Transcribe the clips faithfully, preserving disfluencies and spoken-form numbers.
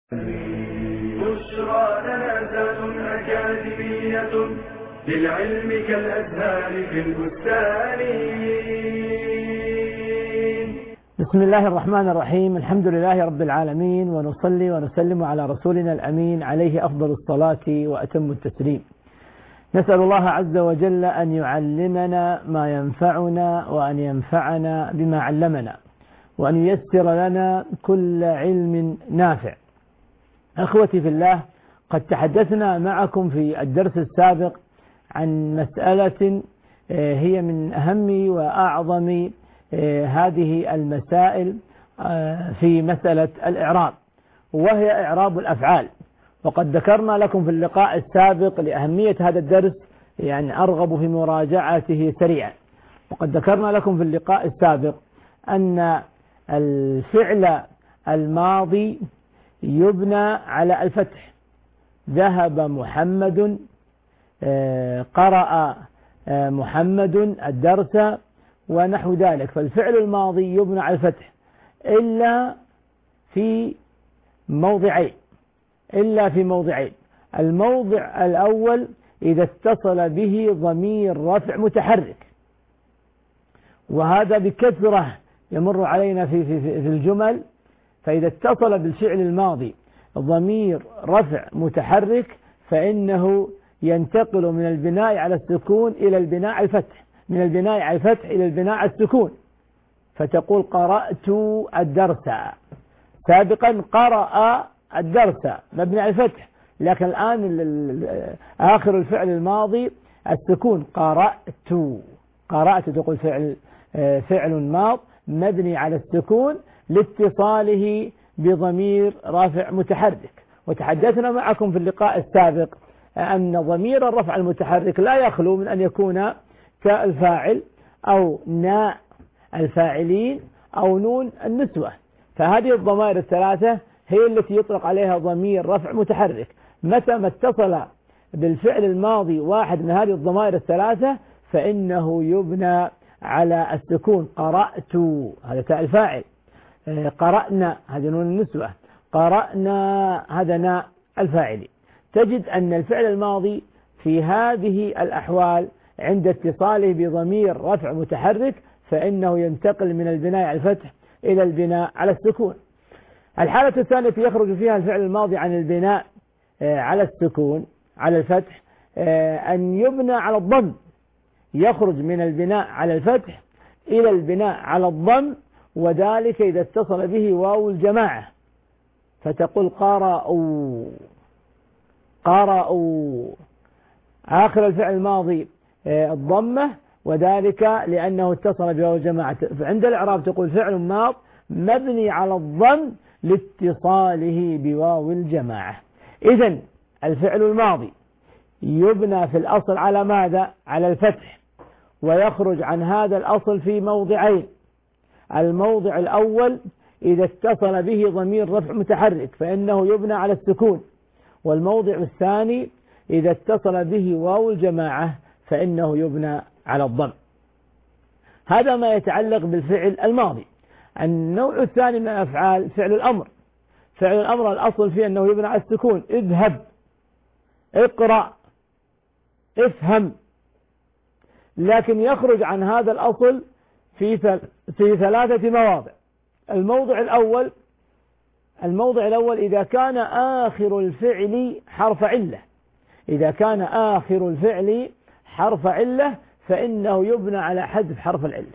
بشرى لنا أكاديمية للعلم كالأزهار في البستان. بسم الله الرحمن الرحيم. الحمد لله رب العالمين، ونصلي ونسلم على رسولنا الأمين عليه أفضل الصلاة وأتم التسليم. نسأل الله عز وجل أن يعلمنا ما ينفعنا، وأن ينفعنا بما علمنا، وأن ييسر لنا كل علم نافع. أخوتي في الله، قد تحدثنا معكم في الدرس السابق عن مسألة هي من أهم وأعظم هذه المسائل في مسألة الإعراب، وهي إعراب الأفعال. وقد ذكرنا لكم في اللقاء السابق لأهمية هذا الدرس، يعني أرغب في مراجعته سريعا. وقد ذكرنا لكم في اللقاء السابق أن الفعل الماضي يبنى على الفتح. ذهب محمد، قرأ محمد الدرس، ونحو ذلك. فالفعل الماضي يبنى على الفتح إلا في موضعين إلا في موضعين الموضع الأول إذا اتصل به ضمير رفع متحرك، وهذا بكثرة يمر علينا في, في, في الجمل. فإذا اتصل بالفعل الماضي ضمير رفع متحرك فإنه ينتقل من البناء على السكون إلى البناء على الفتح، من البناء على الفتح إلى البناء على السكون. فتقول قرأت الدرس. سابقا قرأ الدرس مبني على الفتح، لكن الآن آخر الفعل الماضي السكون. قرأت قرأت تقول فعل فعل ماض مبني على السكون لاتصاله بضمير رافع متحرك. وتحدثنا معكم في اللقاء السابق أن ضمير الرفع المتحرك لا يخلو من أن يكون تاء الفاعل أو ناء الفاعلين أو نون النسوة. فهذه الضمائر الثلاثة هي التي يطلق عليها ضمير رفع متحرك. متى ما اتصل بالفعل الماضي واحد من هذه الضمائر الثلاثة فإنه يبنى على السكون. قرأت هذا تاء الفاعل، قرأنا هذا نون النسوة، قرأنا هذا ناء الفاعل. تجد أن الفعل الماضي في هذه الأحوال عند اتصاله بضمير رفع متحرك فإنه ينتقل من البناء على الفتح إلى البناء على السكون. الحالة الثانية التي يخرج فيها الفعل الماضي عن البناء على السكون على الفتح أن يبنى على الضم. يخرج من البناء على الفتح إلى البناء على الضم، وذلك إذا اتصل به واو الجماعة. فتقول قرأوا قرأوا آخر الفعل الماضي الضمة، وذلك لأنه اتصل بواو الجماعة. فعند الإعراب تقول فعل ماض مبني على الضم لاتصاله بواو الجماعة. إذن الفعل الماضي يبنى في الأصل على ماذا؟ على الفتح، ويخرج عن هذا الأصل في موضعين. الموضع الأول إذا اتصل به ضمير رفع متحرك فإنه يبنى على السكون، والموضع الثاني إذا اتصل به واو الجماعة فإنه يبنى على الضم. هذا ما يتعلق بالفعل الماضي. النوع الثاني من الأفعال فعل الأمر. فعل الأمر الأصل فيه أنه يبنى على السكون. اذهب، اقرأ، افهم. لكن يخرج عن هذا الأصل في في ثلاثة مواضع. الموضع الأول الموضع الأول إذا كان آخر الفعل حرف علة. إذا كان آخر الفعل حرف علة فإنه يبنى على حذف حرف العلة.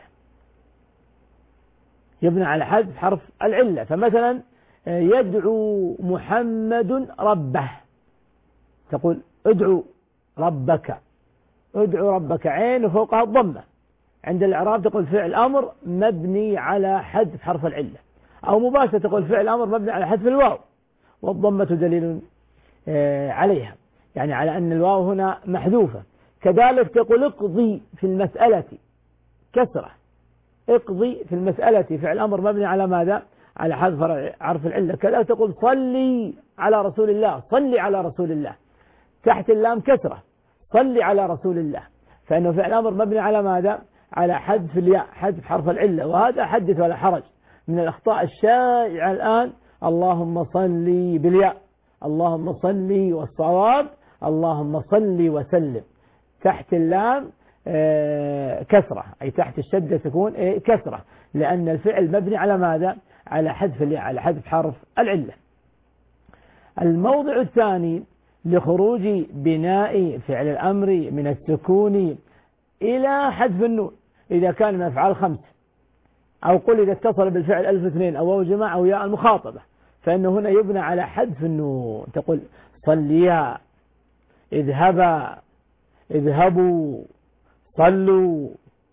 يبنى على حذف حرف العلة. فمثلا يدعو محمد ربه، تقول ادعو ربك، ادعو ربك، عين وفوقها الضمة. عند الإعراب تقول فعل أمر مبني على حذف حرف العلة، أو مباشرة تقول فعل أمر مبني على حذف الواو، والضمة دليل عليها، يعني على أن الواو هنا محذوفة. كذلك تقول اقضي في المسألة، كسرة، اقضي في المسألة، فعل أمر مبني على ماذا؟ على حذف حرف العلة. كذلك تقول صلي على رسول الله، صلي على رسول الله، تحت اللام كسرة، صلي على رسول الله، فإنه فعل أمر مبني على ماذا؟ على حذف الياء، حذف حرف العلة. وهذا حدث ولا حرج من الأخطاء الشائعة الآن اللهم صل بالياء، اللهم صل، والصواب اللهم صل وسلم. تحت اللام كسرة، أي تحت الشدة تكون كسرة، لأن الفعل مبني على ماذا؟ على حذف الياء، على حذف حرف العلة. الموضع الثاني لخروج بناء فعل الأمر من السكون إلى حذف النون إذا كان من أفعال خمسة، أو قل إذا اتصل بالفعل ألف اثنين أو واو جماعة أو ياء المخاطبة، فإنه هنا يبنى على حذف النون. تقول صليا، اذهبا، اذهبوا، صلوا.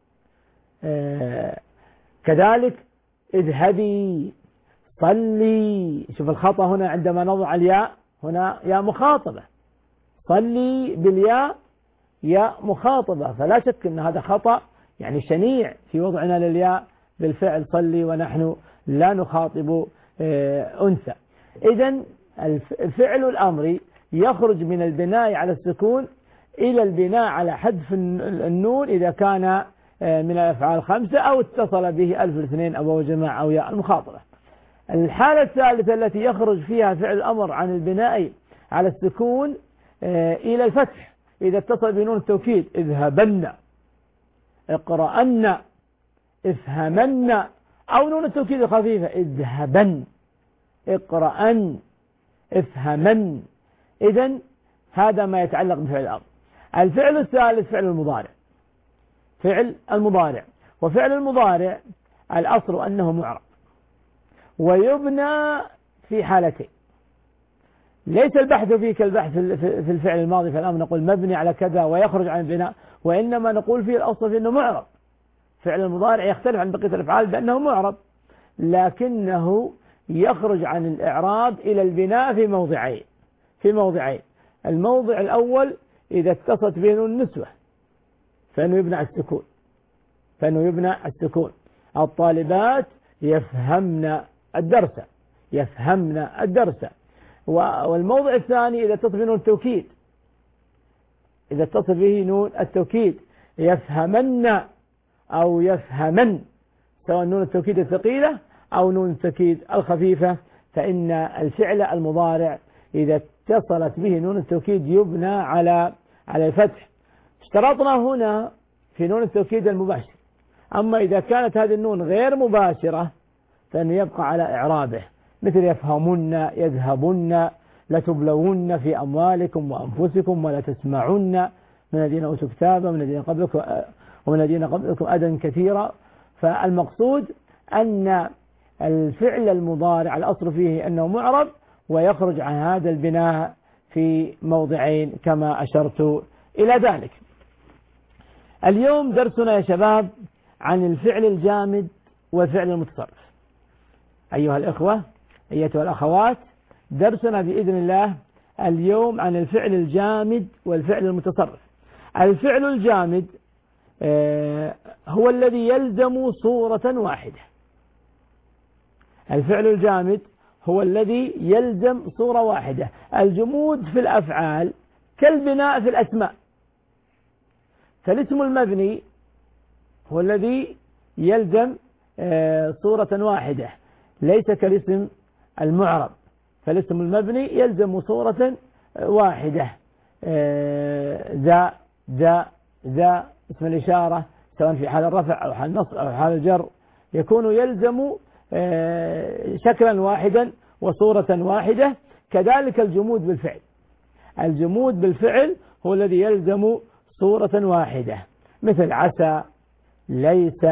آه كذلك اذهبي، صلي. شوف الخطأ هنا عندما نضع الياء، هنا ياء مخاطبة، صلي بالياء ياء مخاطبة، فلا شك أن هذا خطأ يعني شنيع في وضعنا للياء بالفعل صلي ونحن لا نخاطب آه أنثى. إذن الفعل الأمري يخرج من البناء على السكون إلى البناء على حذف النون إذا كان من الأفعال خمسة أو اتصل به ألف الاثنين أو جماعة أو ياء المخاطبة. الحالة الثالثة التي يخرج فيها فعل الأمر عن البناء على السكون إلى الفتح إذا اتصل بنون التوكيد، اذهبن، اقرأن، افهمن، أو نون التوكيد الخفيفة، اذهبن، اقرأن، افهمن. إذن هذا ما يتعلق بفعل الأمر. الفعل الثالث فعل المضارع، فعل المضارع. وفعل المضارع الأصل أنه معرب، ويبنى في حالتين، ليس البحث فيه كالبحث في الفعل الماضي فالأمر نقول مبني على كذا ويخرج عن البناء، وإنما نقول فيه الأصل فيه أنه معرب. فعل المضارع يختلف عن بقية الأفعال بأنه معرب، لكنه يخرج عن الإعراب إلى البناء في موضعين في موضعين الموضع الأول إذا اتصلت به نون النسوة فإنه يبنى السكون فإنه يبنى السكون الطالبات يفهمن الدرس، يفهمن الدرس. والموضع الثاني إذا اتصل به نون التوكيد، إذا اتصل به نون التوكيد يفهمن أو يفهمن، سواء نون التوكيد الثقيلة أو نون التوكيد الخفيفة، فإن الفعل المضارع إذا اتصلت به نون التوكيد يبنى على على الفتح. اشترطنا هنا في نون التوكيد المباشر، أما إذا كانت هذه النون غير مباشرة فإنه يبقى على إعرابه، مثل يفهمون، يذهبون، لتبلون في أموالكم وأنفسكم ولا تسمعن من الذين أوتوا كتابا من الذين قبلكم ومن الذين قبلكم أذى كثيرا. فالمقصود أن الفعل المضارع الأصل فيه أنه معرب ويخرج عن هذا البناء في موضعين كما أشرت إلى ذلك. اليوم درسنا يا شباب عن الفعل الجامد والفعل المتصرف. أيها الإخوة أيتها الأخوات، درسنا بإذن الله اليوم عن الفعل الجامد والفعل المتصرف. الفعل الجامد هو الذي يلزم صورة واحدة. الفعل الجامد هو الذي يلزم صورة واحدة. الجمود في الأفعال كالبناء في الأسماء، فالاسم المبني هو الذي يلزم صورة واحدة ليس كالاسم المعرب، فالاسم المبني يلزم صورة واحدة، ذا ذا ذا. اسم الإشارة سواء في حال الرفع أو حال النصب أو حال الجر يكون يلزم شكلا واحدا وصورة واحدة. كذلك الجمود بالفعل، الجمود بالفعل هو الذي يلزم صورة واحدة، مثل عسى، ليس،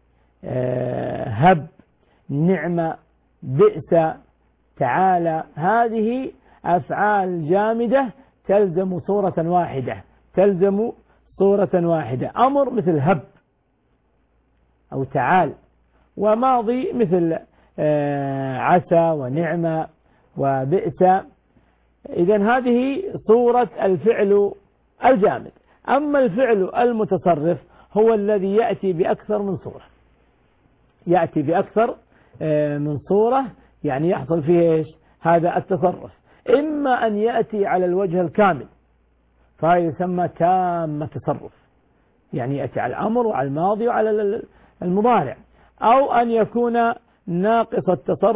هب، نعمة، بئس، تعالى. هذه أفعال جامدة تلزم صورة واحدة تلزم صورة واحدة. أمر مثل هب أو تعال، وماضي مثل عسى ونعمة وبئس. إذن هذه صورة الفعل الجامد. أما الفعل المتصرف هو الذي يأتي بأكثر من صورة، يأتي بأكثر من صورة، يعني يحصل فيه إيش؟ هذا التصرف. إما أن يأتي على الوجه الكامل فهذا يسمى تام التصرف، يعني يأتي على الأمر وعلى الماضي وعلى المضارع، أو أن يكون ناقص التصرف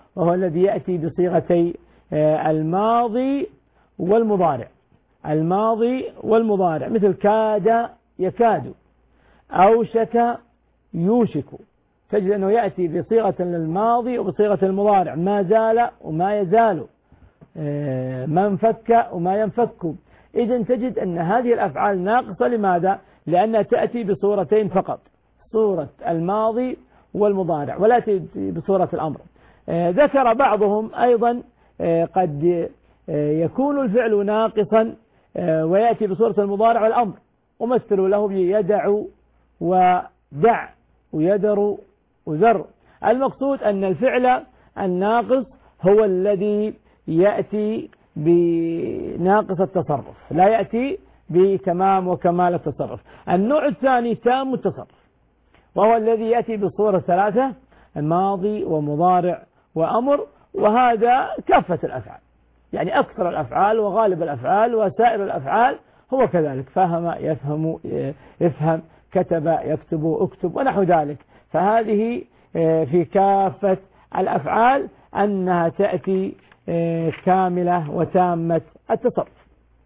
وهو الذي يأتي بصيغتي الماضي والمضارع. الماضي والمضارع مثل كاد يكاد، أوشك يوشك، تجد أنه يأتي بصيغة للماضي وبصيغة المضارع، ما زال وما يزال، ما انفك وما ينفك. إذن تجد أن هذه الأفعال ناقصة. لماذا؟ لأنها تأتي بصورتين فقط، صورة الماضي والمضارع، ولا تأتي بصورة الأمر. ذكر بعضهم أيضا قد يكون الفعل ناقصا ويأتي بصورة المضارع والأمر، ومثلوا له بيدع ودع ويدر وذر. المقصود أن الفعل الناقص هو الذي يأتي بناقص التصرف، لا يأتي بتمام وكمال التصرف. النوع الثاني تام التصرف، وهو الذي يأتي بصورة ثلاثة، ماضي ومضارع وأمر، وهذا كافة الأفعال، يعني أكثر الأفعال وغالب الأفعال وسائر الأفعال هو كذلك. فهم يفهم يفهم، كتب يكتب اكتب ونحو ذلك. فهذه في كافة الأفعال أنها تأتي كاملة وتامة التصرف.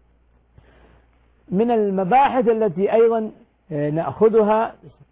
من المباحث التي أيضا نأخذها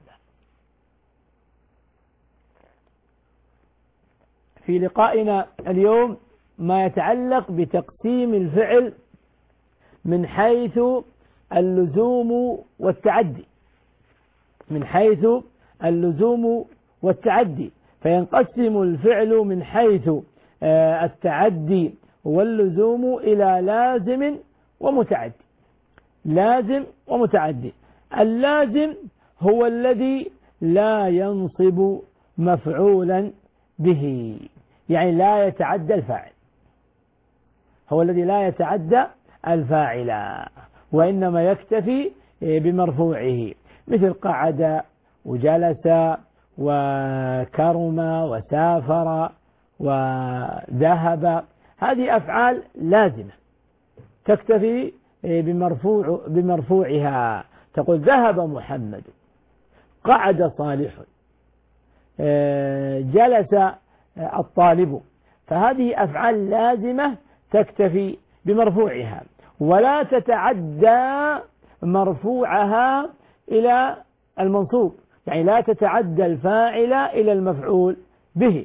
في لقائنا اليوم ما يتعلق بتقسيم الفعل من حيث اللزوم والتعدي، من حيث اللزوم والتعدي. فينقسم الفعل من حيث التعدي واللزوم إلى لازم ومتعدي. لازم ومتعدي. اللازم هو الذي لا ينصب مفعولا به، يعني لا يتعدى الفاعل، هو الذي لا يتعدى الفاعل وإنما يكتفي بمرفوعه، مثل قعد وجلس وكرم وسافر وذهب. هذه أفعال لازمة تكتفي بمرفوع بمرفوعها. تقول ذهب محمد، قعد صالح، جلس الطالب. فهذه أفعال لازمة تكتفي بمرفوعها ولا تتعدى مرفوعها إلى المنصوب، يعني لا تتعدى الفاعل إلى المفعول به.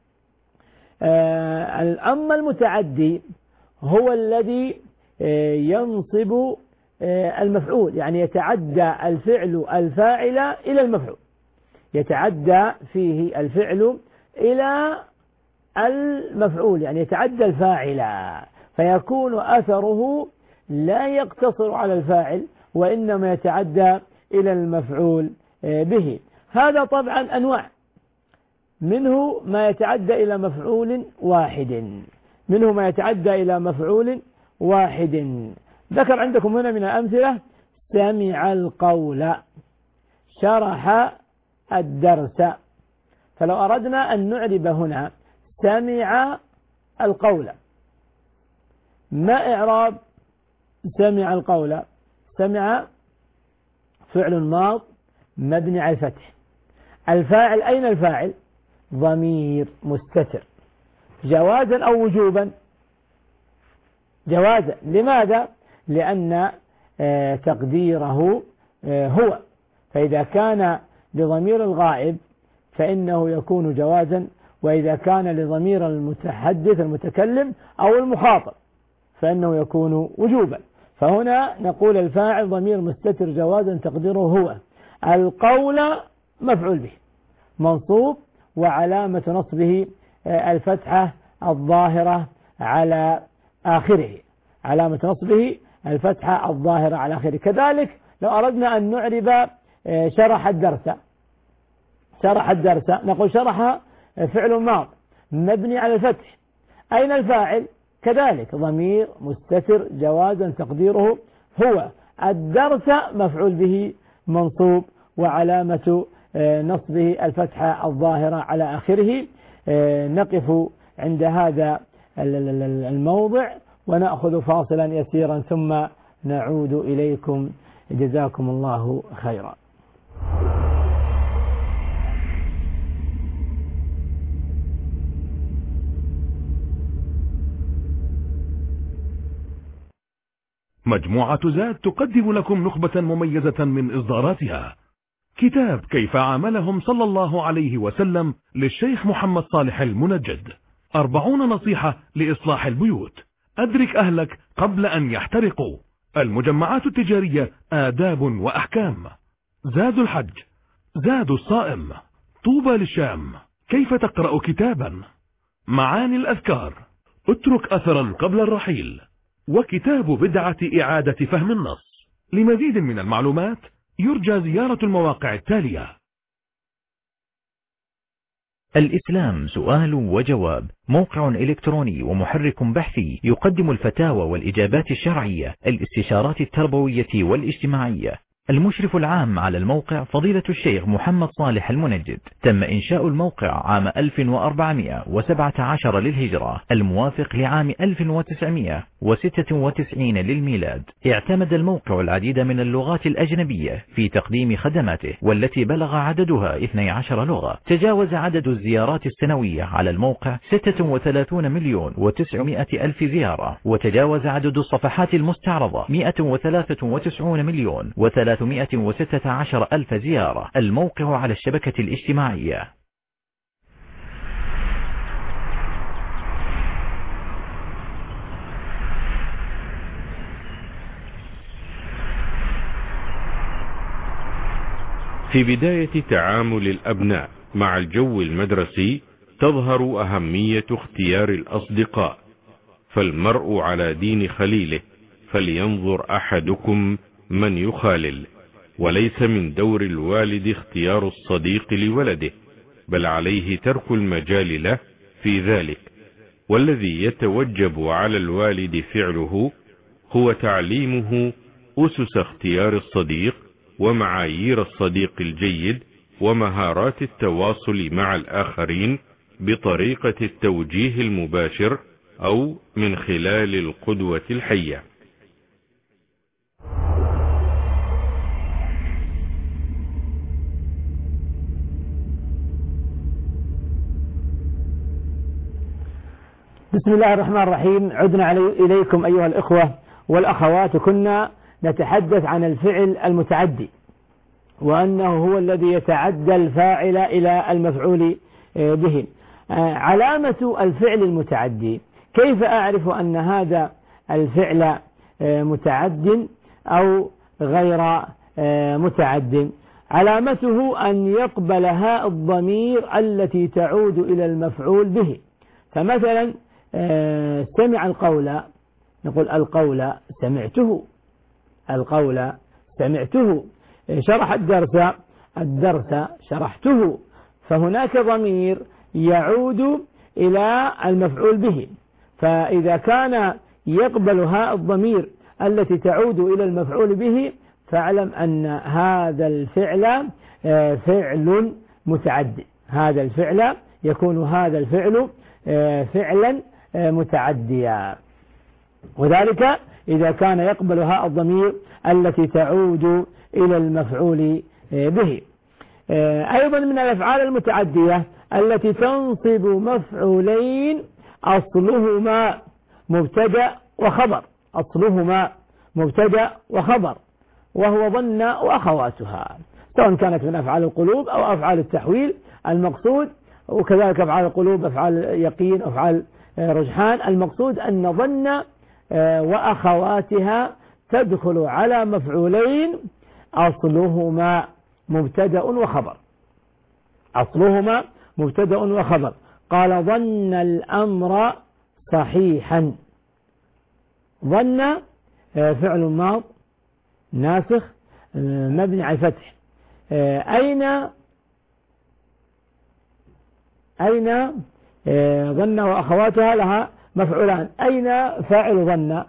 أما المتعدي هو الذي ينصب المفعول، يعني يتعدى الفعل الفاعل إلى المفعول، يتعدى فيه الفعل إلى المفعول، يعني يتعدى الفاعل، فيكون أثره لا يقتصر على الفاعل وإنما يتعدى إلى المفعول به. هذا طبعا أنواع، منه ما يتعدى إلى مفعول واحد، منه ما يتعدى إلى مفعول واحد. ذكر عندكم هنا من الأمثلة: سمع القول، شرح الدرس. فلو أردنا أن نعرب هنا سمع القول، ما إعراب سمع القول؟ سمع فعل ماض مبني على الفتح. الفاعل أين الفاعل؟ ضمير مستتر، جوازا أو وجوبا؟ جوازا. لماذا؟ لأن تقديره هو، فإذا كان لضمير الغائب فإنه يكون جوازا، وإذا كان لضمير المتحدث المتكلم أو المخاطب فإنه يكون وجوبا. فهنا نقول الفاعل ضمير مستتر جوازا تقديره هو. القول مفعول به منصوب وعلامة نصبه الفتحة الظاهرة على آخره، علامة نصبه الفتحة الظاهرة على آخره. كذلك لو أردنا أن نعرب شرح الدرس، شرح الدرس نقول شرح فعل ماض مبني على الفتح. أين الفاعل؟ كذلك ضمير مستتر جوازا تقديره هو. الدرس مفعول به منصوب وعلامة نصبه الفتحة الظاهرة على آخره. نقف عند هذا الموضع ونأخذ فاصلا يسيرا ثم نعود إليكم. جزاكم الله خيرا. مجموعة زاد تقدم لكم نخبة مميزة من إصداراتها. كتاب كيف عاملهم صلى الله عليه وسلم للشيخ محمد صالح المنجد. أربعون نصيحة لإصلاح البيوت. أدرك أهلك قبل أن يحترقوا. المجمعات التجارية آداب وأحكام. زاد الحج. زاد الصائم. طوبى للشام. كيف تقرأ كتابا. معاني الأذكار. اترك أثرا قبل الرحيل. وكتاب بدعة إعادة فهم النص. لمزيد من المعلومات يرجى زيارة المواقع التالية. الإسلام سؤال وجواب، موقع إلكتروني ومحرك بحثي يقدم الفتاوى والإجابات الشرعية، الاستشارات التربوية والاجتماعية. المشرف العام على الموقع فضيلة الشيخ محمد صالح المنجد. تم إنشاء الموقع عام ألف وأربعمائة وسبعة عشر للهجرة، الموافق لعام ألف وتسعمائة وستة وتسعين للميلاد. اعتمد الموقع العديد من اللغات الأجنبية في تقديم خدماته، والتي بلغ عددها اثنتي عشرة لغة. تجاوز عدد الزيارات السنوية على الموقع ستة وثلاثين مليون وتسعمائة ألف زيارة، وتجاوز عدد الصفحات المستعرضة مئة وثلاثة وتسعين مليون وثلاثمائة وستة عشر ألف زيارة. الموقع على الشبكة الاجتماعية. في بداية تعامل الأبناء مع الجو المدرسي تظهر أهمية اختيار الأصدقاء، فالمرء على دين خليله، فلينظر أحدكم من يخالل. وليس من دور الوالد اختيار الصديق لولده، بل عليه ترك المجال له في ذلك. والذي يتوجب على الوالد فعله هو تعليمه أسس اختيار الصديق، ومعايير الصديق الجيد، ومهارات التواصل مع الآخرين بطريقة التوجيه المباشر أو من خلال القدوة الحية. بسم الله الرحمن الرحيم. عدنا علي إليكم أيها الإخوة والأخوات. كنا نتحدث عن الفعل المتعدي، وأنه هو الذي يتعدى الفاعل إلى المفعول به. علامة الفعل المتعدي، كيف أعرف أن هذا الفعل متعد أو غير متعد؟ علامته أن يقبل هاء الضمير التي تعود إلى المفعول به. فمثلا سمع القول، نقول القول سمعته، القول سمعته. شرح الدرس، الدرس شرحته. فهناك ضمير يعود إلى المفعول به، فإذا كان يقبل هاء الضمير التي تعود إلى المفعول به فاعلم أن هذا الفعل فعل متعدي. هذا الفعل يكون هذا الفعل فعلا متعديا، وذلك إذا كان يقبل هاء الضمير التي تعود إلى المفعول به. أيضا من الأفعال المتعدية التي تنصب مفعولين أصلهما مبتدأ وخبر، أصلهما مبتدأ وخبر، وهو ظن وأخواتها، سواء كانت من أفعال القلوب أو أفعال التحويل المقصود، وكذلك أفعال القلوب أفعال يقين أفعال رجحان. المقصود أن ظن وأخواتها تدخل على مفعولين أصلهما مبتدأ وخبر، أصلهما مبتدأ وخبر. قال ظن الأمر صحيحا. ظن فعل ماض ناسخ مبني على الفتح. أين أين ظن وأخواتها لها مفعولان. أين فاعل ظن؟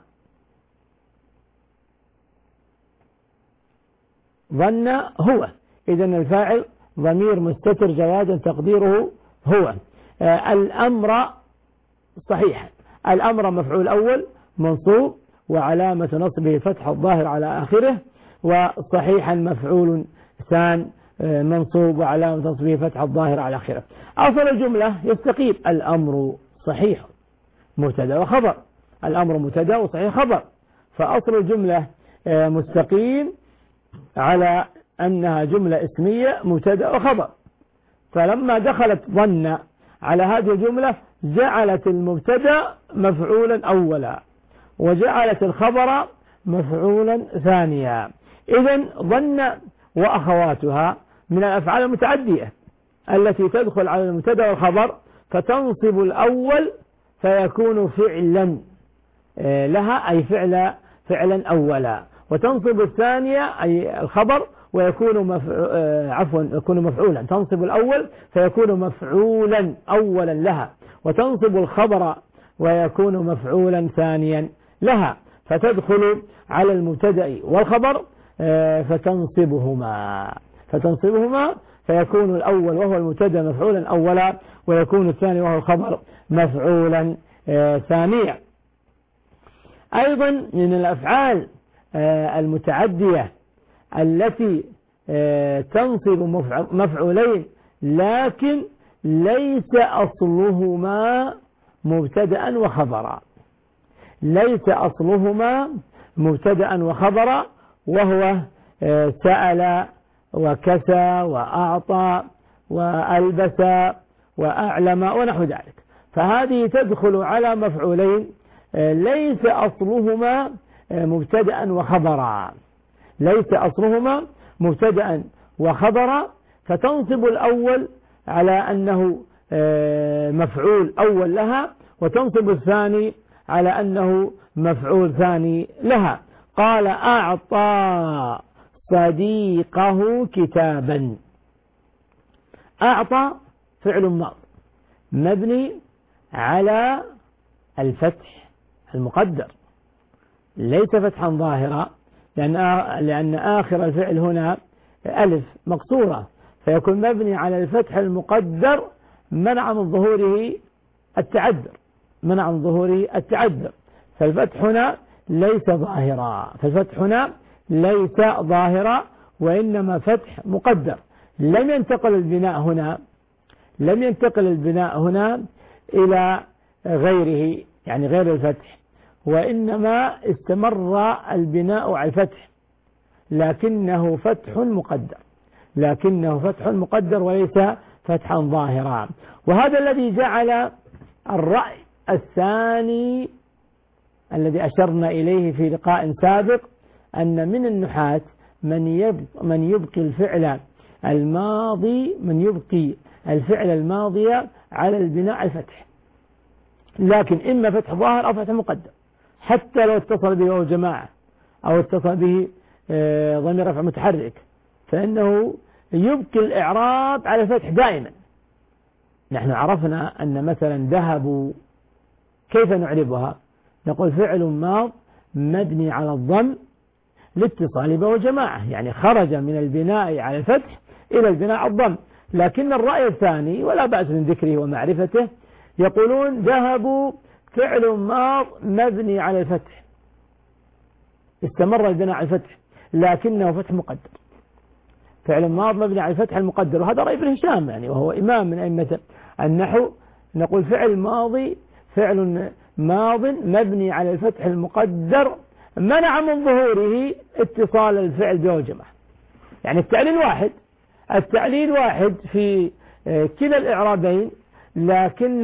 ظن هو، إذن الفاعل ضمير مستتر جوازا تقديره هو. الأمر صحيح، الأمر مفعول أول منصوب وعلامة نصبه فتح الظاهر على آخره، وصحيحا مفعول ثان منصوب وعلامة نصبه فتح الظاهر على آخره. أصل الجملة يستقيم الأمر صحيح مبتدا وخبر، الأمر مبتدا وصحيح خبر. فأصل الجملة مستقيم على أنها جملة اسمية مبتدأ وخبر. فلما دخلت ظن على هذه الجملة جعلت المبتدأ مفعولا أولا وجعلت الخبر مفعولا ثانيا. إذن ظن وأخواتها من الأفعال المتعدية التي تدخل على المبتدأ والخبر، فتنصب الأول فيكون فعلا لها أي فعل فعلا أولا، وتنصب الثانية أي الخبر ويكون مفع... عفوا يكون مفعولا. تنصب الأول فيكون مفعولا أولا لها، وتنصب الخبر ويكون مفعولا ثانيا لها، فتدخل على المبتدأ والخبر فتنصبهما فتنصبهما فيكون الأول وهو المبتدأ مفعولا أولا، ويكون الثاني وهو الخبر مفعولا ثانيا. أيضا من الأفعال المتعدية التي تنصب مفعولين لكن ليس أصلهما مبتدأ وخبرا، ليس أصلهما مبتدأ وخبرا، وهو سأل وكسى وأعطى وألبس وأعلم ونحو ذلك. فهذه تدخل على مفعولين ليس أصلهما مبتدأ وخبرا، ليس أصلهما مبتدأ وخبرا، فتنصب الأول على أنه مفعول أول لها، وتنصب الثاني على أنه مفعول ثاني لها. قال أعطى صديقه كتابا. أعطى فعل ماض مبني على الفتح المقدر، ليس فتحا ظاهرا، لأن لأن آخر الفعل هنا ألف مقصورة، فيكون مبني على الفتح المقدر منع من ظهوره التعذر، منع من ظهوره التعذر. فالفتح هنا ليس ظاهرا، فالفتح هنا ليس ظاهرا وإنما فتح مقدر. لم ينتقل البناء هنا لم ينتقل البناء هنا إلى غيره، يعني غير الفتح، وإنما استمر البناء على الفتح، لكنه فتح مقدر، لكنه فتح مقدر وليس فتحا ظاهرا. وهذا الذي جعل الرأي الثاني الذي أشرنا إليه في لقاء سابق أن من النحاة من يبقي, من يبقي الفعل الماضي من يبقي الفعل الماضي على البناء على الفتح، لكن إما فتح ظاهر أو فتح مقدر، حتى لو اتصل به واو جماعة أو اتصل به ضمير رفع متحرك، فإنه يبقي الإعراب على الفتح دائما. نحن عرفنا أن مثلا ذهبوا كيف نعربها؟ نقول فعل ماض مبني على الضم لاتصال به وجماعة، يعني خرج من البناء على الفتح إلى البناء على الضم. لكن الرأي الثاني ولا بأس من ذكره ومعرفته يقولون ذهبوا فعل ماض مبني على الفتح، استمر البناء على الفتح لكنه فتح مقدر، فعل ماض مبني على الفتح المقدر. وهذا رأي ابن هشام يعني، وهو إمام من أئمة النحو. نقول فعل ماضي فعل ماض مبني على الفتح المقدر منع من ظهوره اتصال الفعل به وجماعة، يعني التعليل واحد، التعليل واحد في كلا الإعرابين، لكن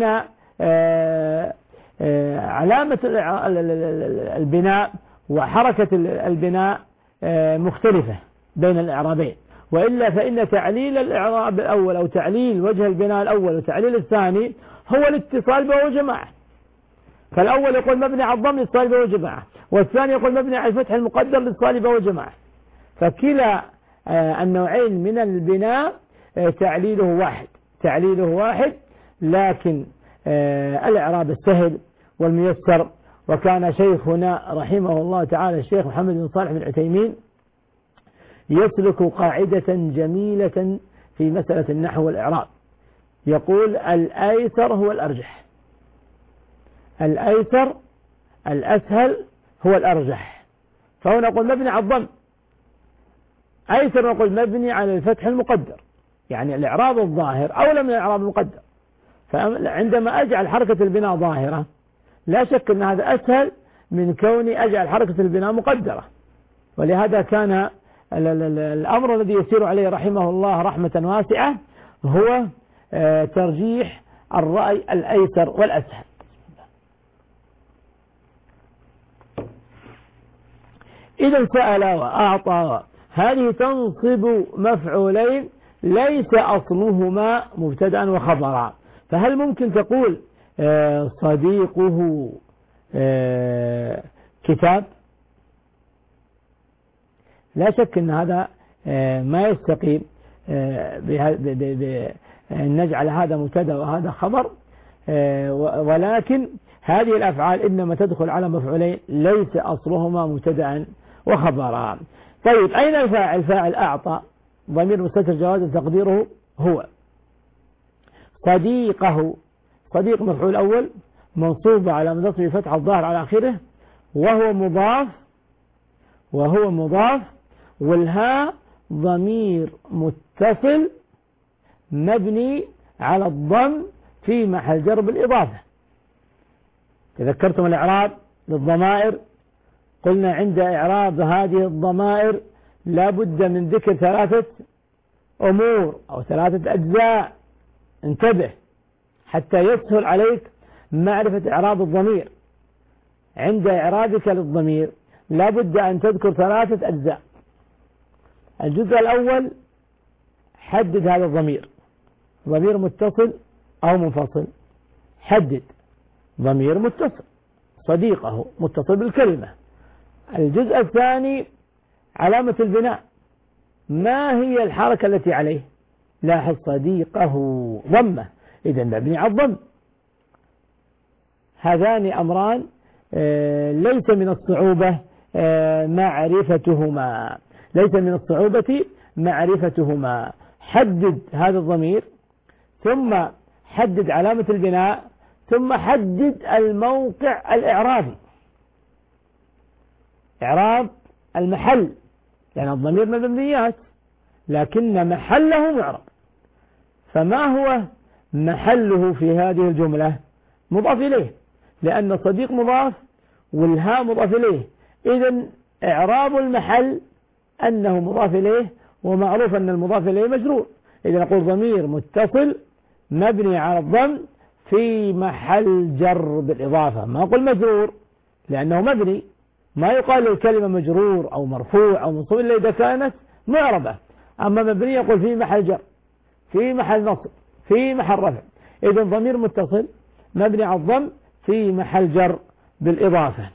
علامة البناء وحركة البناء مختلفة بين الإعرابين، وإلا فإن تعليل الإعراب الأول أو تعليل وجه البناء الأول وتعليل الثاني هو الاتصال به وجماعة. فالأول يقول مبني على الضم للاتصال به وجماعة، والثاني يقول مبني على الفتح المقدر للاتصال به وجماعة. فكلا النوعين من البناء تعليله واحد، تعليله واحد، لكن الإعراب السهل والميسر. وكان شيخنا رحمه الله تعالى الشيخ محمد بن صالح بن عثيمين يسلك قاعدة جميلة في مسألة النحو والإعراب، يقول الأيسر هو الأرجح، الأيسر الأسهل هو الأرجح. فهو نقول مبني على الضم، أيسر نقول مبني على الفتح المقدر، يعني الإعراب الظاهر أولى من الإعراب المقدر. فعندما أجعل حركة البناء ظاهرة لا شك أن هذا أسهل من كوني أجعل حركة البناء مقدرة. ولهذا كان الأمر الذي يسير عليه رحمه الله رحمة واسعة هو ترجيح الرأي الأيسر والأسهل. إذا سأل وأعطى هذه تنصب مفعولين ليس أصلهما مبتدأ وخبرا. فهل ممكن تقول صديقه كتاب؟ لا شك أن هذا ما يستقيم بأن نجعل هذا مبتدأ وهذا خبر، ولكن هذه الأفعال إنما تدخل على مفعولين ليس أصلهما مبتدأ وخبرا. طيب أين الفاعل؟ فاعل أعطى ضمير مستتر جواز تقديره هو. صديقه، صديق مفعول أول منصوب على نصب فتح الظاهر على آخره وهو مضاف وهو مضاف والهاء ضمير متصل مبني على الضم في محل جر بالإضافة. تذكرتم الإعراب للضمائر؟ قلنا عند إعراب هذه الضمائر لا بد من ذكر ثلاثة أمور أو ثلاثة أجزاء. انتبه حتى يسهل عليك معرفة إعراب الضمير. عند إعرابك للضمير لا بد أن تذكر ثلاثة أجزاء. الجزء الأول حدد هذا الضمير، ضمير متصل أو منفصل. حدد ضمير متصل، صديقه متصل بالكلمة. الجزء الثاني علامة البناء، ما هي الحركة التي عليه؟ لاحظ صديقه ضمة، إذا مبني على الضم. هذان أمران ليس من الصعوبة معرفتهما، ليس من الصعوبة معرفتهما. حدد هذا الضمير، ثم حدد علامة البناء، ثم حدد الموقع الإعرابي، إعراب المحل، لأن يعني الضمير من المبنيات لكن محله معرب. فما هو محله في هذه الجملة؟ مضاف إليه، لأن صديق مضاف والهاء مضاف إليه. إذن إعراب المحل أنه مضاف إليه، ومعروف أن المضاف إليه مجرور. إذا نقول ضمير متصل مبني على الضم في محل جر بالإضافة، ما أقول مجرور لأنه مبني. ما يقال الكلمة مجرور أو مرفوع أو منصوب إلا إذا كانت معربة. أما مبني يقول في محل جر، في محل نصب، في محل رفع. إذا ضمير متصل مبني على الضم في محل جر بالإضافة.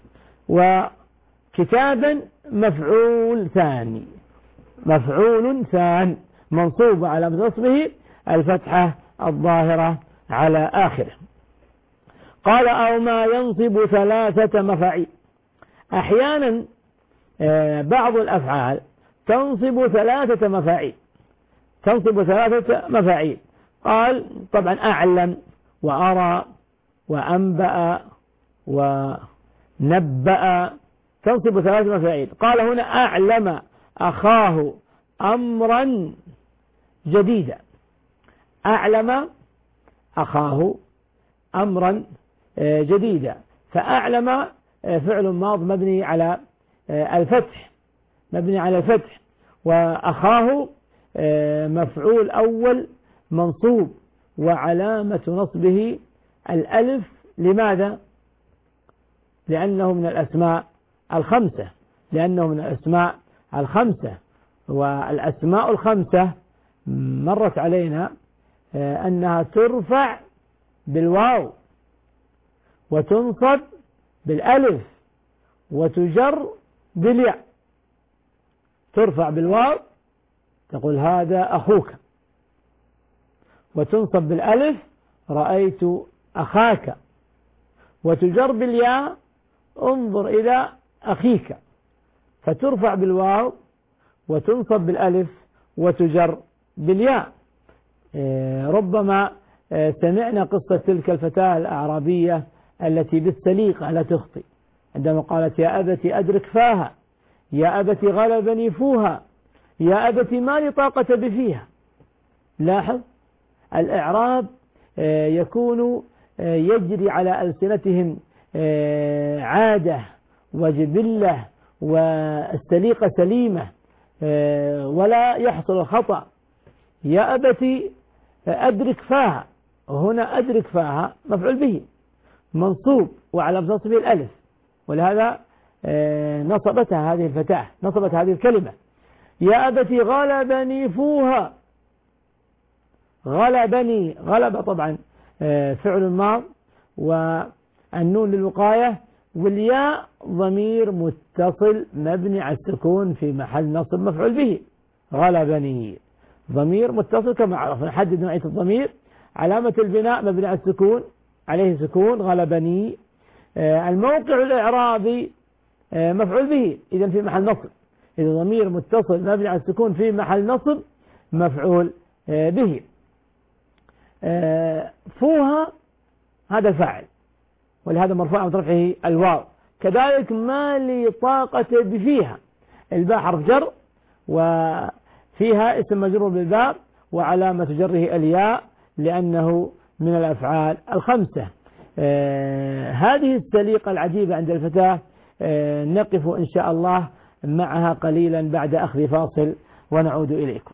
وكتابا مفعول ثاني، مفعول ثان منصوب على نصبه الفتحة الظاهرة على آخره. قال أو ما ينصب ثلاثة مفاعيل. أحيانا بعض الأفعال تنصب ثلاثة مفاعيل، تنصب ثلاثة مفاعيل. قال طبعا أعلم وأرى وأنبأ ونبأ تنصب ثلاثة مفاعيل. قال هنا أعلم أخاه أمرا جديدا. أعلم أخاه أمرا جديدا، فأعلم فعل ماض مبني على الفتح، مبني على الفتح. وأخاه مفعول أول منصوب وعلامة نصبه الألف. لماذا؟ لأنه من الأسماء الخمسة، لأنه من الأسماء الخمسة. والأسماء الخمسة مرت علينا أنها ترفع بالواو وتنصب بالألف وتجر بالياء. ترفع بالواو تقول هذا أخوك، وتنصب بالألف رأيت أخاك، وتجر بالياء انظر إلى أخيك. فترفع بالواو وتنصب بالألف وتجر بالياء. ربما سمعنا قصة تلك الفتاة الأعرابية التي بالسليقة لا تخطئ، عندما قالت يا أبت أدرك فاها، يا أبت غلبني فوها، يا أبت ما لي طاقة بفيها. لاحظ الإعراب يكون يجري على ألسنتهم عادة وجبلة والسليقة سليمة ولا يحصل الخطأ. يا أبتي أدرك فاها، وهنا أدرك فاها مفعول به منصوب وعلى نصبه الألف، ولهذا نصبتها هذه الفتاة، نصبت هذه الكلمة. يا أبتي غلبني فوها، غلبني، غلب طبعا فعل ماض والنون للوقاية، والياء ضمير متصل مبني على السكون في محل نصب مفعول به. غلبني ضمير متصل كما عرفنا، نحدد نوعية الضمير. علامة البناء مبني على السكون، عليه سكون، غلبني. الموقع الإعرابي مفعول به، إذا في محل نصب، إذا ضمير متصل مبني على السكون في محل نصب مفعول به. فوها هذا الفاعل، ولهذا مرفوع من رفعه الواو. كذلك ما لي طاقة بفيها، الباء حرف جر وفيها اسم مجرور بالباء وعلامة جره الياء لأنه من الأفعال الخمسة. آه هذه السليقة العجيبة عند الفتاة آه نقف إن شاء الله معها قليلا بعد أخذ فاصل ونعود إليكم.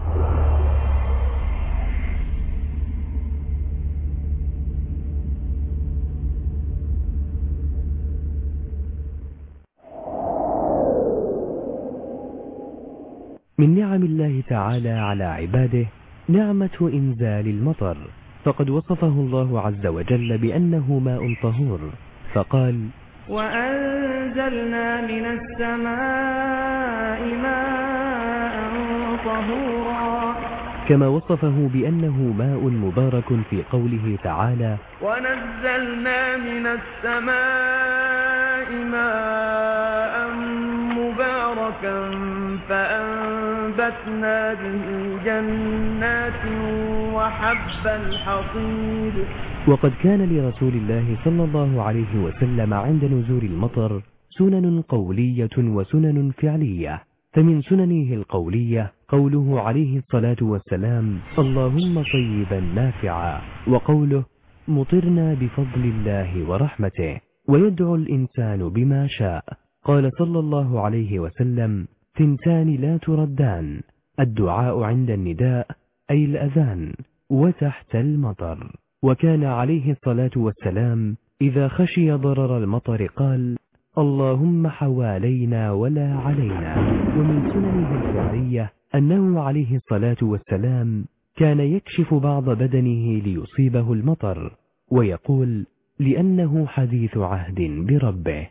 من نعم الله تعالى على عباده نعمة إنزال المطر، فقد وصفه الله عز وجل بأنه ماء طهور، فقال: وأنزلنا من السماء ماء طهورا، كما وصفه بأنه ماء مبارك في قوله تعالى: ونزلنا من السماء ماء مباركا فأنبتنا به جنات وحب الحصيد. وقد كان لرسول الله صلى الله عليه وسلم عند نزول المطر سنن قولية وسنن فعلية، فمن سننه القولية قوله عليه الصلاة والسلام: اللهم طيبا نافعا، وقوله: مطرنا بفضل الله ورحمته، ويدعو الإنسان بما شاء. قال صلى الله عليه وسلم: ثنتان لا تردان، الدعاء عند النداء أي الأذان، وتحت المطر. وكان عليه الصلاة والسلام إذا خشي ضرر المطر قال: اللهم حوالينا ولا علينا. ومن سننه الفعلية أنه عليه الصلاة والسلام كان يكشف بعض بدنه ليصيبه المطر، ويقول: لأنه حديث عهد بربه.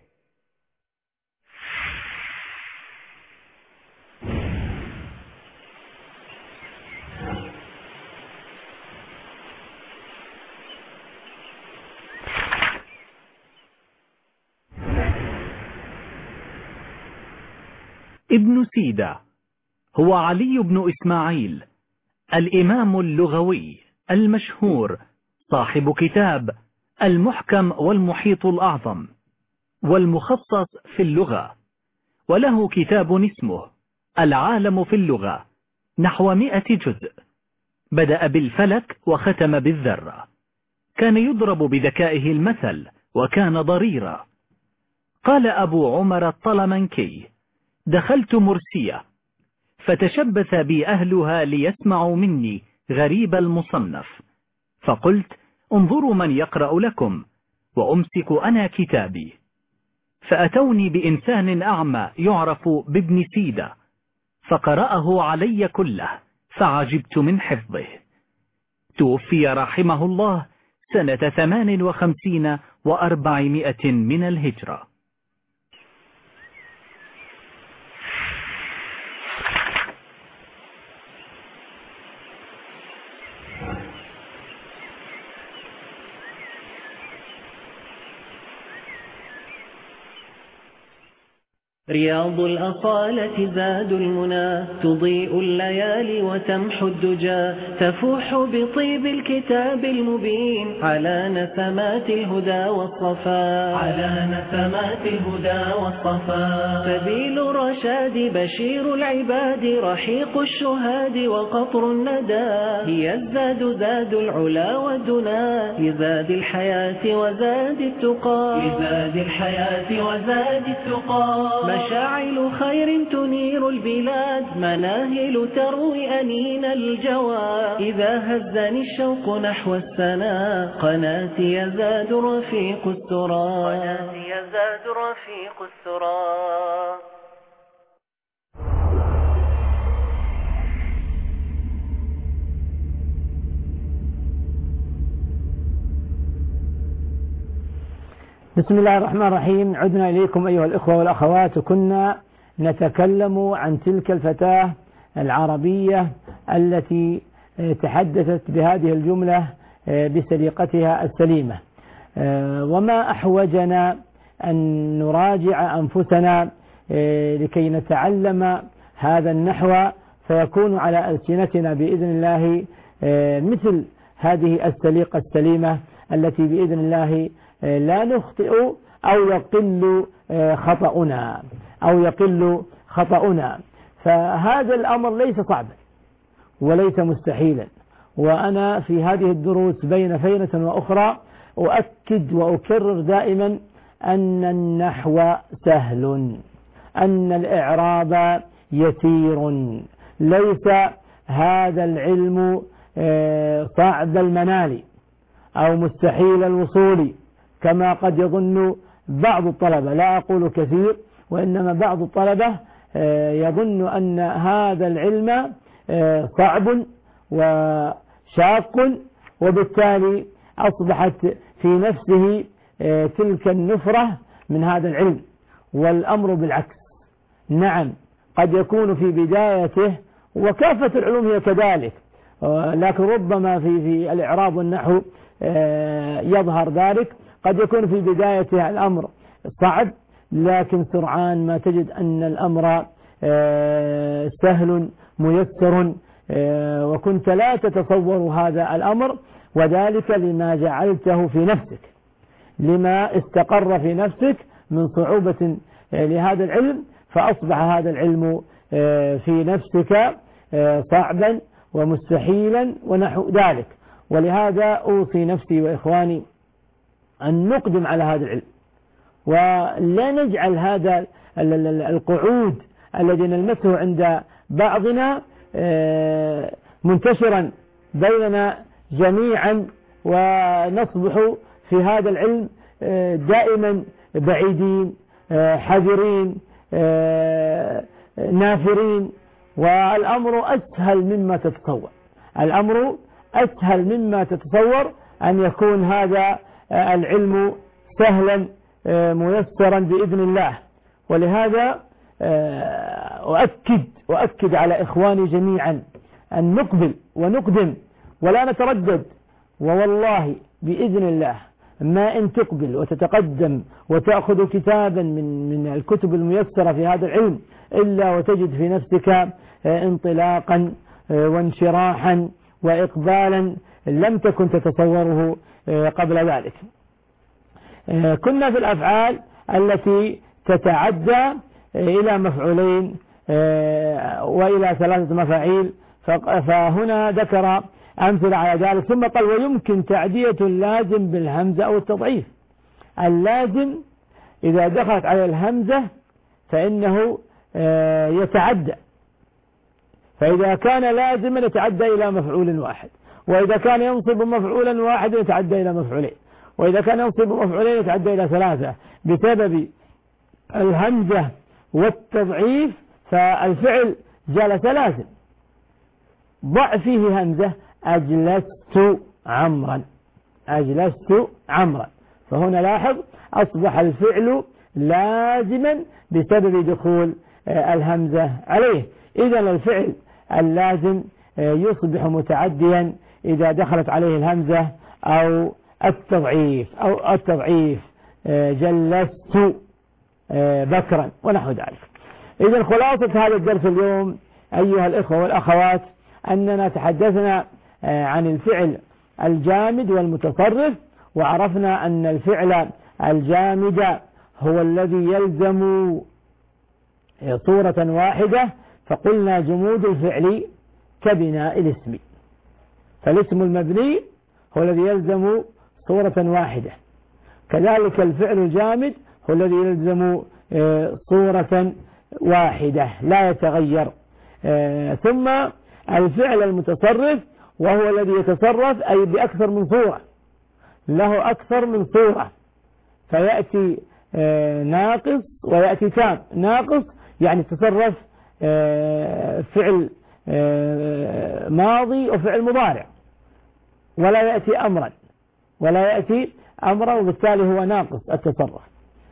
ابن سيدة هو علي بن إسماعيل الإمام اللغوي المشهور، صاحب كتاب المحكم والمحيط الأعظم والمخصص في اللغة، وله كتاب اسمه العالم في اللغة، نحو مئة جزء. بدأ بالفلك وختم بالذرة. كان يضرب بذكائه المثل وكان ضريرا. قال أبو عمر الطلمنكي: دخلت مرسية فتشبث بي أهلها ليسمعوا مني غريب المصنف، فقلت: انظروا من يقرأ لكم، وأمسك أنا كتابي. فأتوني بإنسان أعمى يعرف بابن سيدة، فقرأه علي كله، فعجبت من حفظه. توفي رحمه الله سنة ثمان وخمسين وأربعمائة من الهجرة. رياض الأصالة زاد المنى، تضيء الليالي وتمحو الدجى، تفوح بطيب الكتاب المبين على نسمات الهدى والصفا، على نسمات الهدى والصفا. سبيل الرشاد بشير العباد، رحيق الشهاد وقطر الندى، هي الزاد زاد العلا والدنا، لزاد الحياة وزاد التقى، لزاد الحياة وزاد التقى. مشاعل خير تنير البلاد، مناهل تروي أنين الجوى، إذا هزني الشوق نحو السنا، قناتي يزداد رفيق السرى، قناتي يزداد رفيق السرى. بسم الله الرحمن الرحيم. عدنا إليكم أيها الإخوة والأخوات، كنا نتكلم عن تلك الفتاة العربية التي تحدثت بهذه الجملة بسليقتها السليمة، وما أحوجنا أن نراجع أنفسنا لكي نتعلم هذا النحو فيكون على ألسنتنا بإذن الله مثل هذه السليقة السليمة التي بإذن الله لا نخطئ أو يقل خطأنا أو يقل خطأنا. فهذا الأمر ليس صعبا وليس مستحيلا، وأنا في هذه الدروس بين فينة وأخرى أؤكد وأكرر دائما أن النحو سهل، أن الإعراب يسير، ليس هذا العلم صعب المنال أو مستحيل الوصول كما قد يظن بعض الطلبة، لا أقول كثير، وإنما بعض الطلبة يظن أن هذا العلم صعب وشاق، وبالتالي أصبحت في نفسه تلك النفرة من هذا العلم، والأمر بالعكس. نعم قد يكون في بدايته، وكافة العلوم هي كذلك، لكن ربما في في الإعراب والنحو يظهر ذلك، قد يكون في بدايته الأمر صعب، لكن سرعان ما تجد أن الأمر سهل ميسر، وكنت لا تتصور هذا الأمر، وذلك لما جعلته في نفسك، لما استقر في نفسك من صعوبة لهذا العلم، فأصبح هذا العلم في نفسك صعبا ومستحيلا ونحو ذلك. ولهذا أوصي نفسي وإخواني أن نقدم على هذا العلم، ولا نجعل هذا القعود الذي نلمسه عند بعضنا منتشرا بيننا جميعا، ونصبح في هذا العلم دائما بعيدين حذرين نافرين. والأمر أسهل مما تتصور، الأمر أسهل مما تتصور أن يكون هذا العلم سهلا ميسرا بإذن الله. ولهذا أؤكد وأكد على إخواني جميعا أن نقبل ونقدم ولا نتردد، ووالله بإذن الله ما إن تقبل وتتقدم وتأخذ كتابا من من الكتب الميسرة في هذا العلم إلا وتجد في نفسك انطلاقا وانشراحا وإقبالا لم تكن تتصوره قبل ذلك. كنا في الأفعال التي تتعدى إلى مفعولين وإلى ثلاثة مفاعيل، فهنا ذكر أمثلة على ذلك، ثم قال ويمكن تعدية اللازم بالهمزة أو التضعيف. اللازم إذا دخلت على الهمزة فإنه يتعدى، فإذا كان لازما يتعدى إلى مفعول واحد، وإذا كان ينصب مفعولا واحدا يتعدى إلى مفعولين، وإذا كان ينصب مفعولين يتعدى إلى ثلاثة بسبب الهمزة والتضعيف. فالفعل جلس لازم، ضع فيه همزة، أجلست عمرا، أجلست عمرا، فهنا لاحظ أصبح الفعل لازما بسبب دخول الهمزة عليه. إذا الفعل اللازم يصبح متعديا إذا دخلت عليه الهمزة أو التضعيف أو التضعيف. جلست بكرا ونحو ذلك. إذن خلاصة هذا الدرس اليوم أيها الإخوة والأخوات أننا تحدثنا عن الفعل الجامد والمتصرف، وعرفنا أن الفعل الجامد هو الذي يلزم صورة واحدة، فقلنا جمود الفعل كبناء الاسم، فالاسم المبني هو الذي يلزم صورة واحدة، كذلك الفعل الجامد هو الذي يلزم صورة واحدة لا يتغير. ثم الفعل المتصرف وهو الذي يتصرف أي بأكثر من صورة، له أكثر من صورة، فيأتي ناقص ويأتي تام. ناقص يعني تصرف فعل ماضي وفعل مضارع، ولا يأتي أمرا ولا يأتي أمرا وبالتالي هو ناقص التصرف.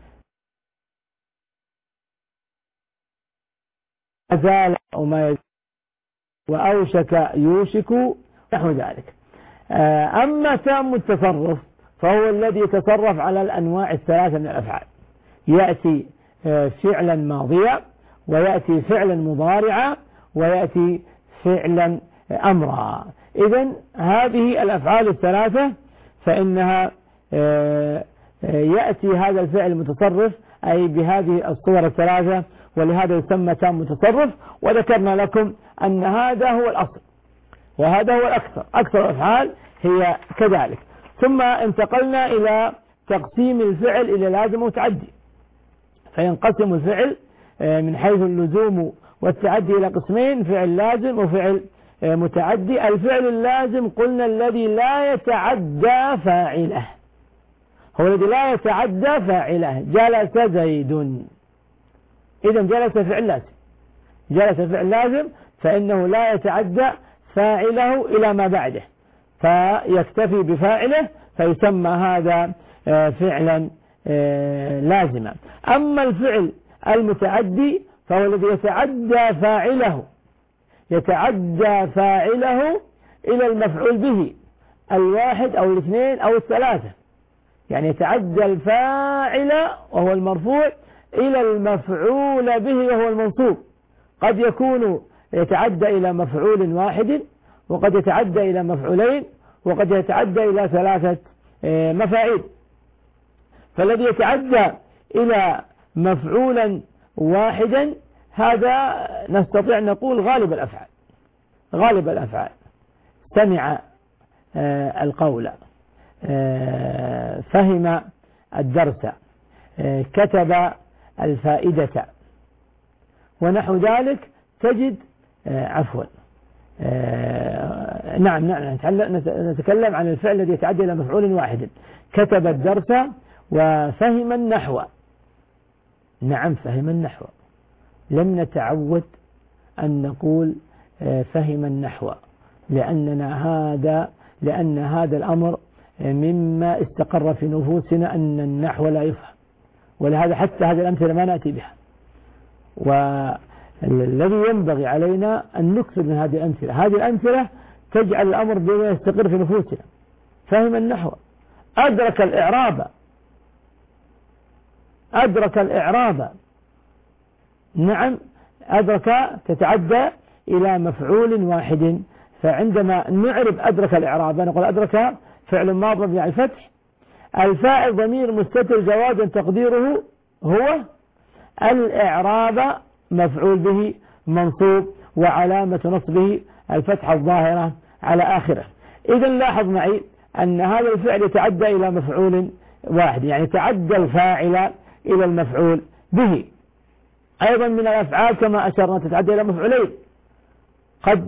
أزال وما وأوشك يوشك نحو ذلك. أما تام التصرف فهو الذي يتصرف على الأنواع الثلاثة من الأفعال، يأتي فعلا ماضيا ويأتي فعلا مضارعا ويأتي فعلا أمرا. إذن هذه الأفعال الثلاثة فإنها يأتي هذا الفعل المتصرف أي بهذه الصور الثلاثة، ولهذا يسمى تام متصرف. وذكرنا لكم أن هذا هو الأصل وهذا هو الأكثر، أكثر الأفعال هي كذلك. ثم انتقلنا إلى تقسيم الفعل إلى لازم وتعدي، فينقسم الفعل من حيث اللزوم والتعدي إلى قسمين: فعل لازم وفعل متعدي. الفعل اللازم قلنا الذي لا يتعدى فاعله، هو الذي لا يتعدى فاعله. جلس زيد، إذن جلس فعل لازم، جلس فعل لازم فإنه لا يتعدى فاعله إلى ما بعده، فيكتفي بفاعله، فيسمى هذا فعلا لازما. أما الفعل المتعدي فهو الذي يتعدى فاعله يتعدى فاعله إلى المفعول به الواحد أو الاثنين أو الثلاثة، يعني يتعدى الفاعل وهو المرفوع إلى المفعول به وهو المنصوب. قد يكون يتعدى إلى مفعول واحد، وقد يتعدى إلى مفعولين، وقد يتعدى إلى ثلاثة مفاعيل. فالذي يتعدى إلى مفعولا واحدا هذا نستطيع أن نقول غالب الأفعال، غالب الأفعال. سمع القول، فهم الدرس، كتب الفائدة ونحو ذلك. تجد عفوا نعم نعم نتكلم عن الفعل الذي يتعدى إلى مفعول واحد: كتب الدرس وفهم النحو. نعم فهم النحو، لم نتعود أن نقول فهم النحو، لأننا هذا لأن هذا الأمر مما استقر في نفوسنا أن النحو لا يفهم، ولهذا حتى هذه الأمثلة ما نأتي بها. والذي ينبغي علينا أن نكثر من هذه الأمثلة. هذه الأمثلة تجعل الأمر بما يستقر في نفوسنا. فهم النحو، أدرك الإعراب، أدرك الإعراب. نعم أدرك تتعدى إلى مفعول واحد، فعندما نعرب أدرك الإعراب نقول أدرك فعل ماضي مبني على الفتح، الفاعل ضمير مستتر جوازا تقديره هو الإعراب مفعول به منصوب وعلامة نصبه الفتحة الظاهرة على آخره. إذا لاحظ معي أن هذا الفعل يتعدى إلى مفعول واحد، يعني تعدى الفاعل إلى المفعول به. أيضا من الأفعال كما أشرنا تتعدى إلى مفعولين، قد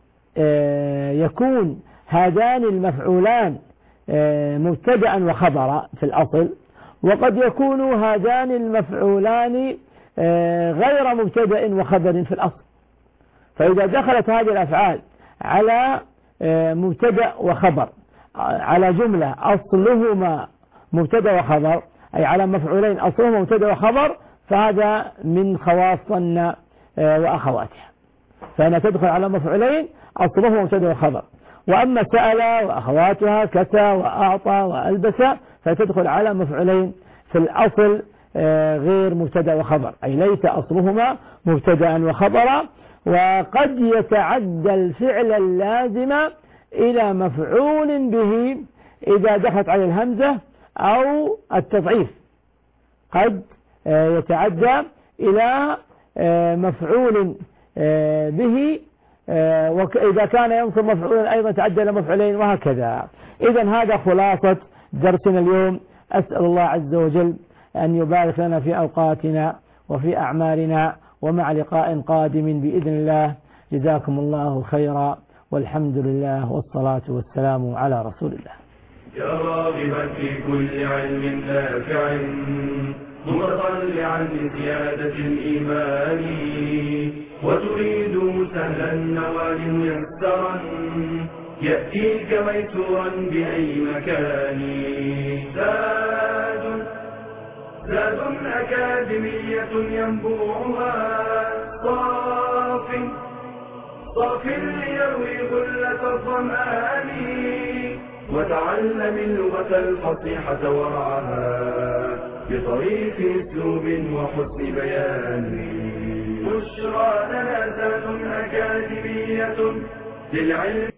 يكون هذان المفعولان مبتدأ وخبرا في الأصل، وقد يكون هذان المفعولان غير مبتدأ وخبر في الأصل. فإذا دخلت هذه الأفعال على مبتدأ وخبر، على جملة أصلهما مبتدأ وخبر، أي على مفعولين أصلهما مبتدأ وخبر، فهذا من خواصنا وأخواتها، فإنها تدخل على مفعولين أصلهما مبتدأ وخبر. وأما سأل وأخواتها كسى وأعطى وألبس فتدخل على مفعولين في الأصل غير مبتدأ وخبر، أي ليس أصلهما مبتدأ وخبرا. وقد يتعدى الفعل اللازم إلى مفعول به إذا دخلت على الهمزة أو التضعيف، قد يتعدى إلى مفعول به، وإذا كان ينصب مفعولا أيضا تعدى إلى مفعولين، وهكذا. إذن هذا خلاصة درسنا اليوم. أسأل الله عز وجل أن يبارك لنا في أوقاتنا وفي أعمالنا، ومع لقاء قادم بإذن الله. جزاكم الله خيرا، والحمد لله والصلاة والسلام على رسول الله. يا راغبا في كل علم نافع متطلعا لزيادة الإيمان، وتريد سهلا النوال ميسرا يأتيك ميسورا بأي مكان. زاد زاد أكاديمية ينبوعها صاف صاف ليروي غلة الظمآن، وتعلم اللغة الفصيحة ورعاها بطريق اسلوب وحسن بيان. بشرى لنا زاد أكاديمية للعلم.